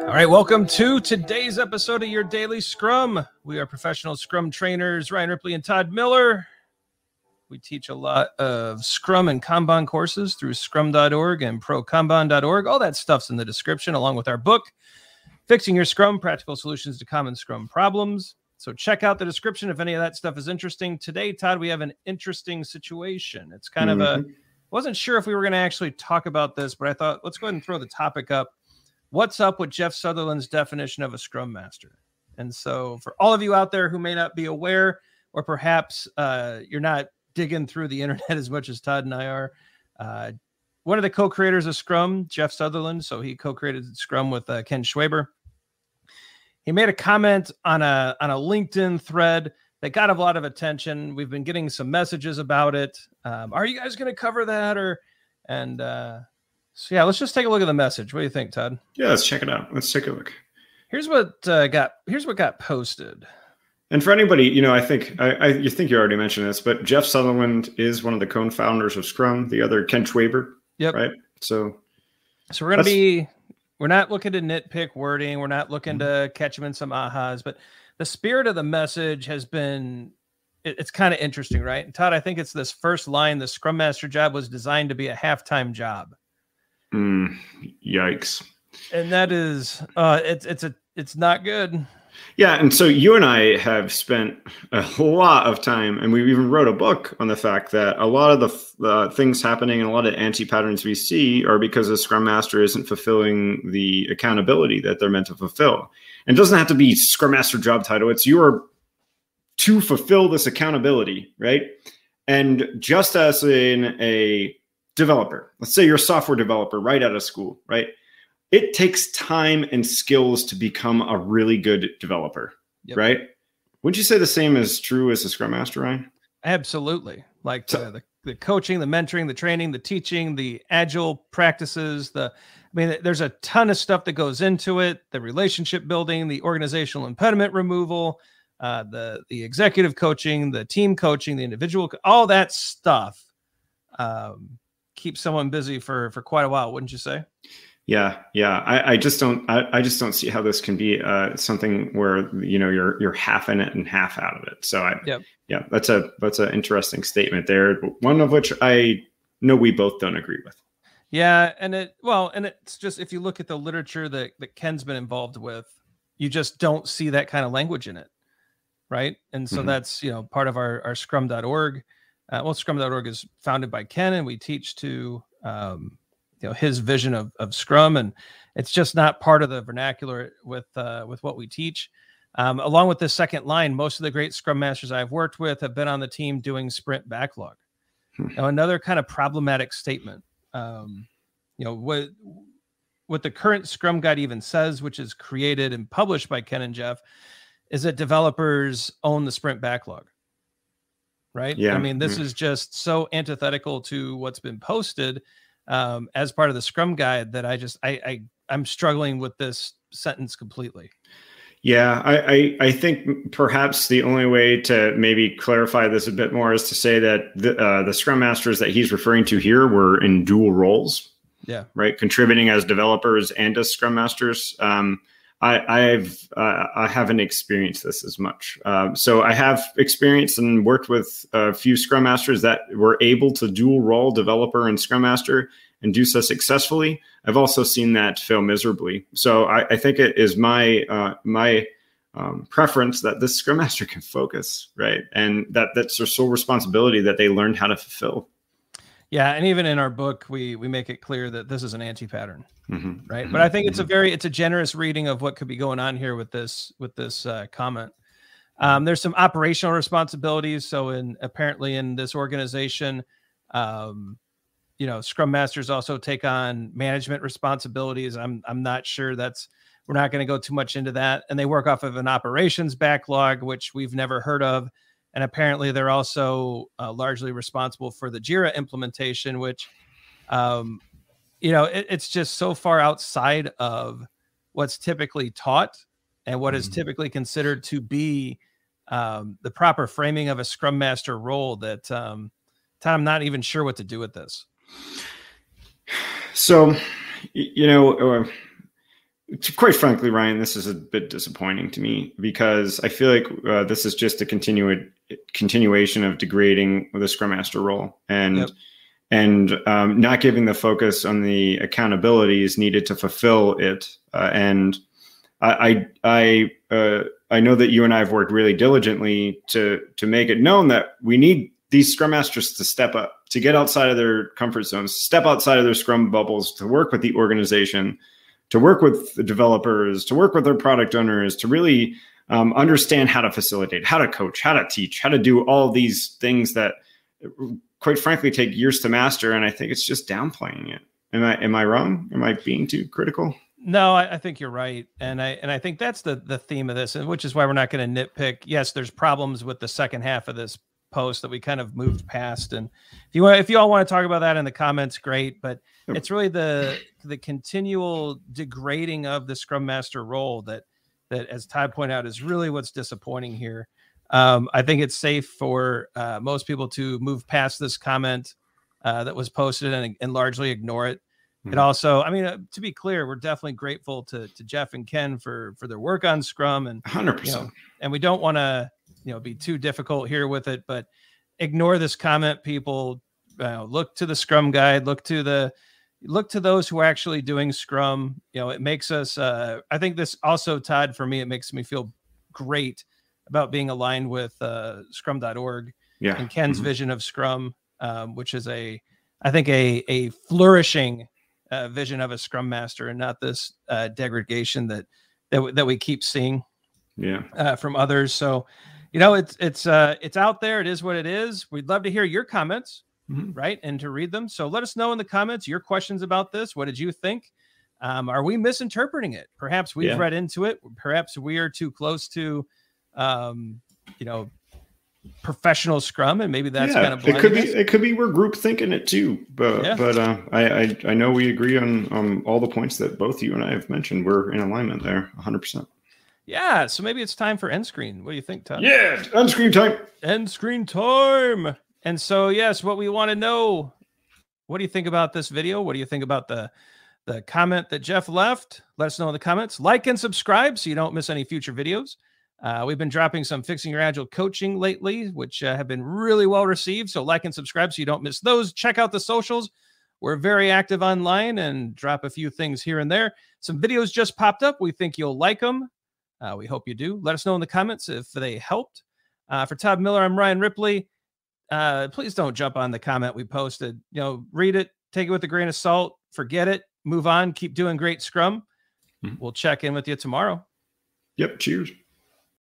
All right, welcome to today's episode of Your Daily Scrum. We are professional Scrum trainers, Ryan Ripley and Todd Miller. We teach a lot of Scrum and Kanban courses through scrum.org and prokanban.org. All that stuff's in the description, along with our book, Fixing Your Scrum, Practical Solutions to Common Scrum Problems. So check out the description if any of that stuff is interesting. Today, Todd, we have an interesting situation. It's kind of a, wasn't sure if we were going to actually talk about this, but I thought, let's go ahead and throw the topic up. What's up with Jeff Sutherland's definition of a Scrum Master? And so for all of you out there who may not be aware, or perhaps you're not digging through the internet as much as Todd and I are, one of the co-creators of Scrum, Jeff Sutherland, so he co-created Scrum with Ken Schwaber. He made a comment on a LinkedIn thread that got a lot of attention. We've been getting some messages about it. Are you guys going to cover that? So yeah, let's just take a look at the message. What do you think, Todd? Yeah, let's check it out. Let's take a look. Here's what got posted. And for anybody, I think you think you already mentioned this, but Jeff Sutherland is one of the co-founders of Scrum. The other, Ken Schwaber. Yep. Right. So we're not looking to nitpick wording. We're not looking to catch him in some ahas, but the spirit of the message has been, it's kind of interesting, right? And Todd, I think it's this first line: the Scrum Master job was designed to be a half-time job. Yikes. And that is, it's not good. Yeah. And so you and I have spent a lot of time, and we even wrote a book on the fact that a lot of the things happening and a lot of anti-patterns we see are because the Scrum Master isn't fulfilling the accountability that they're meant to fulfill. And it doesn't have to be Scrum Master job title. It's your to fulfill this accountability, right? And just as in a developer, let's say you're a software developer right out of school, right? It takes time and skills to become a really good developer, right? Wouldn't you say the same is true as a Scrum Master, Ryan? Absolutely. Like the coaching, the mentoring, the training, the teaching, the agile practices, there's a ton of stuff that goes into it. The relationship building, the organizational impediment removal, the executive coaching, the team coaching, the individual, all that stuff keeps someone busy for quite a while, wouldn't you say? Yeah. I just don't see how this can be something where you're half in it and half out of it. So that's an interesting statement there. One of which I know we both don't agree with. Yeah, and it's just, if you look at the literature that Ken's been involved with, you just don't see that kind of language in it, right? And so that's part of our scrum.org. Scrum.org is founded by Ken, and we teach to his vision of Scrum, and it's just not part of the vernacular with what we teach. Along with the second line, most of the great Scrum Masters I've worked with have been on the team doing sprint backlog. Now, another kind of problematic statement. What the current Scrum Guide even says, which is created and published by Ken and Jeff, is that developers own the sprint backlog. Right? Yeah. This is just so antithetical to what's been posted as part of the Scrum Guide that I'm struggling with this sentence completely. Yeah, I think perhaps the only way to maybe clarify this a bit more is to say that the Scrum Masters that he's referring to here were in dual roles. Yeah. Right. Contributing as developers and as Scrum Masters. I haven't experienced this as much. So I have experienced and worked with a few Scrum Masters that were able to dual role developer and Scrum Master and do so successfully. I've also seen that fail miserably. So I think it is my preference that this Scrum Master can focus, right? And that's their sole responsibility that they learned how to fulfill. Yeah, and even in our book, we make it clear that this is an anti-pattern, right? But I think it's a generous reading of what could be going on here with this comment. There's some operational responsibilities. So apparently in this organization, Scrum Masters also take on management responsibilities. I'm not sure we're not going to go too much into that. And they work off of an operations backlog, which we've never heard of. And apparently they're also largely responsible for the Jira implementation, which, it's just so far outside of what's typically taught and what is typically considered to be the proper framing of a Scrum Master role that, Tom, I'm not even sure what to do with this. So, quite frankly, Ryan, this is a bit disappointing to me because I feel like this is just a continuation of degrading the Scrum Master role and not giving the focus on the accountabilities needed to fulfill it. And I know that you and I have worked really diligently to make it known that we need these Scrum Masters to step up, to get outside of their comfort zones, step outside of their Scrum bubbles, to work with the organization, to work with the developers, to work with their product owners, to really understand how to facilitate, how to coach, how to teach, how to do all these things that, quite frankly, take years to master. And I think it's just downplaying it. Am I wrong? Am I being too critical? No, I think you're right. And I think that's the theme of this, and which is why we're not going to nitpick. Yes, there's problems with the second half of this post that we kind of moved past. And if you all want to talk about that in the comments, great. But it's really the continual degrading of the Scrum Master role that, as Todd pointed out, is really what's disappointing here. I think it's safe for most people to move past this comment that was posted and largely ignore it. Mm-hmm. It also, I mean, to be clear, we're definitely grateful to Jeff and Ken for their work on Scrum, and 100%. And we don't want to be too difficult here with it, but ignore this comment, people. Look to the Scrum guide, look to those who are actually doing Scrum. It makes us I think this also, Todd, for me, it makes me feel great about being aligned with scrum.org and Ken's vision of Scrum, which is I think a flourishing vision of a Scrum Master, and not this degradation that we keep seeing from others. So it's out there. It is what it is. We'd love to hear your comments, right, and to read them. So let us know in the comments your questions about this. What did you think? Are we misinterpreting it? Perhaps we've read into it. Perhaps we are too close to professional Scrum, and maybe that's kind of it could be we're group thinking it too. But I know we agree on all the points that both you and I have mentioned. We're in alignment there 100%. Yeah, so maybe it's time for end screen. What do you think, Todd? Yeah, end screen time. End screen time. And so, yes, what we want to know, what do you think about this video? What do you think about the comment that Jeff left? Let us know in the comments. Like and subscribe so you don't miss any future videos. We've been dropping some Fixing Your Agile coaching lately, which have been really well received. So like and subscribe so you don't miss those. Check out the socials. We're very active online and drop a few things here and there. Some videos just popped up. We think you'll like them. We hope you do. Let us know in the comments if they helped. For Todd Miller, I'm Ryan Ripley. Please don't jump on the comment we posted. Read it, take it with a grain of salt, forget it, move on, keep doing great Scrum. We'll check in with you tomorrow. Yep. Cheers.